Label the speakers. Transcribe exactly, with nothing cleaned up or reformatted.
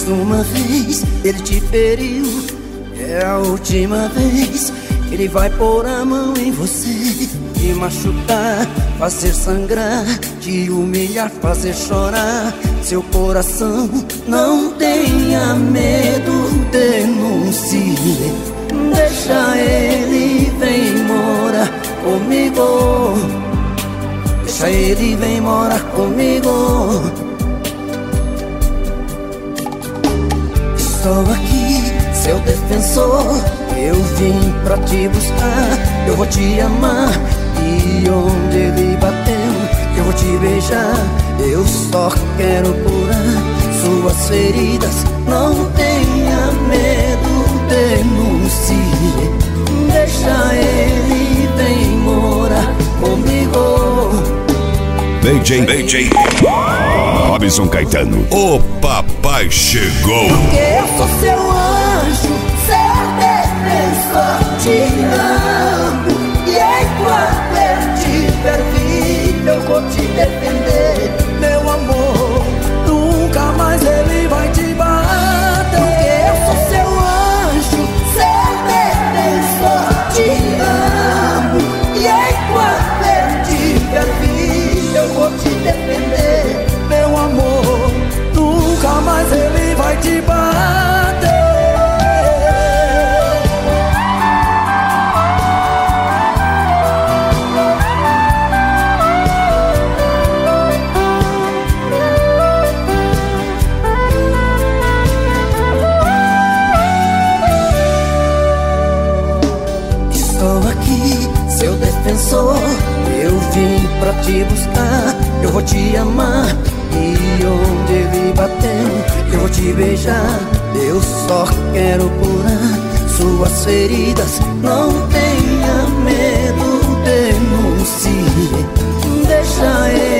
Speaker 1: uma vez ele te feriu, é a última vez que ele vai pôr a mão em você, te machucar, fazer sangrar, te humilhar, fazer chorar seu coração. Não tenha medo, denuncie, deixa ele, vem morar comigo. Deixa ele, vem morar comigo. Estou aqui, seu defensor, eu vim pra te buscar. Eu vou te amar, e onde ele bateu, eu vou te beijar. Eu só quero curar suas feridas. Não tenha medo, denuncie, deixa ele, vem morar comigo.
Speaker 2: D J, D J Robson Caetano, o papai chegou.
Speaker 1: Porque eu sou seu anjo, seu defensor, te amo. E enquanto eu tiver vida, eu vou te defender, meu amor. Nunca mais ele vai te bater. Porque eu sou seu anjo, seu defensor, te amo. E enquanto eu tiver vida, eu vou te defender, meu amor. Nunca mais ele vai te bater. Estou aqui, seu defensor, eu vim pra te buscar. Eu vou te amar, e onde ele bateu, eu vou te beijar. Eu só quero curar suas feridas. Não tenha medo, denuncie, deixa ele,